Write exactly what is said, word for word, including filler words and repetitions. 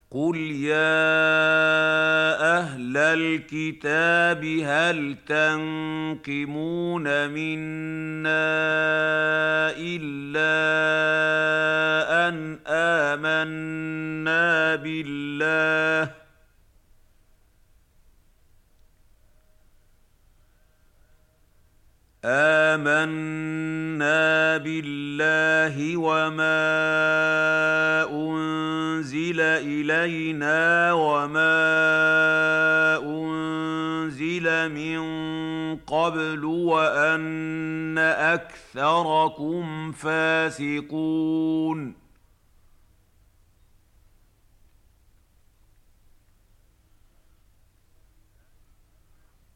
قُلْ يَا أَهْلَ الْكِتَابِ هَلْ تَنقِمُونَ مِنَّا إِلَّا أَنْ آمَنَّا بِاللَّهِ آمَنَّا بِاللَّهِ وَمَا أُنزِلَ إِلَيْنَا وَمَا أُنزِلَ مِن قَبْلُ وَأَنَّ أَكْثَرَكُمْ فَاسِقُونَ